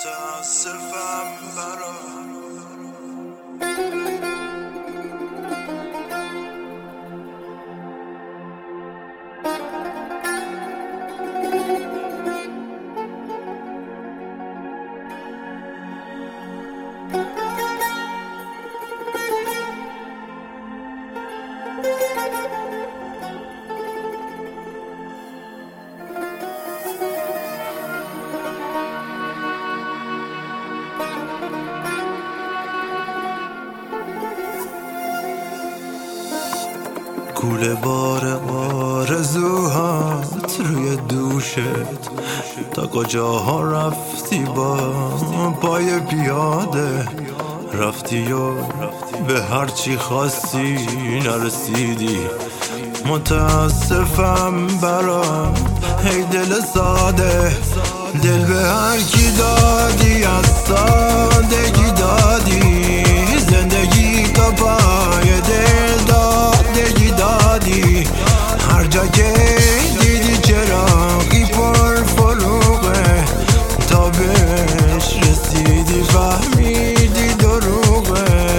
متاسفم برات. کوله بار آرزوهات روی دوشت، تا کجاها رفتی با پای پیاده؟ رفتی و به هرچی خواستی نرسیدی. متاسفم برات ای دل ساده، دل به هر کی دادی از سادگی دادی، زندگی تا پای دل دادگی دادی. هر جا که دیدی چراغی پر فروغه، تا بهش رسیدی فهمیدی دروغه.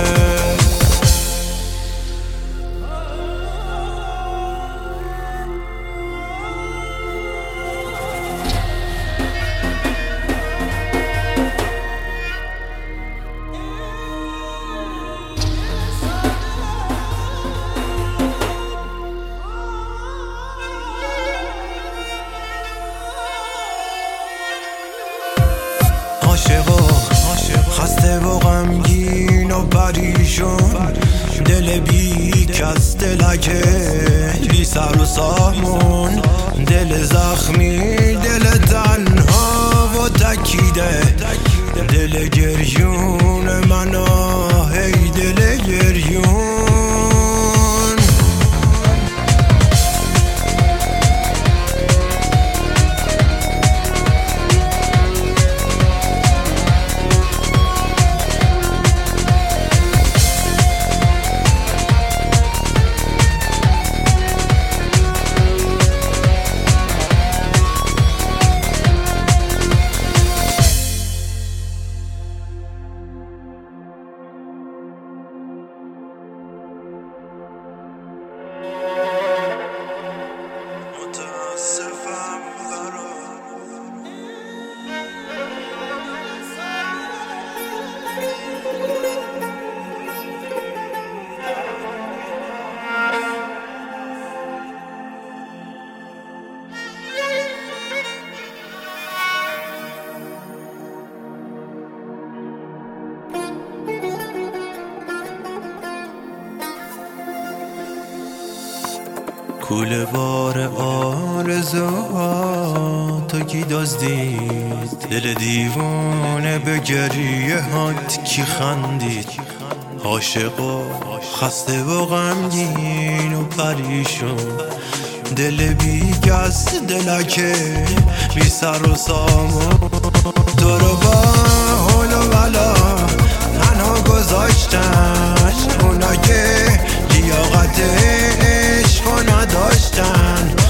خسته و غمگین و پریشون، دل بی کس، دلکه بی سر و سامون، دل زخمی، دل تنها و تکیده، دل گریون منو هی دل گریون. کوله بار آرزوهاتو کی دزدید، دل دیوانه به گریه هات کی خندید؟ عاشق و خسته و غمگین و پریشون، دل بی کس، دلکه بی سر و سامون، تو رو با حول و بلا تنها گذاشتن، اونا که لیاقت عشق نداشتن.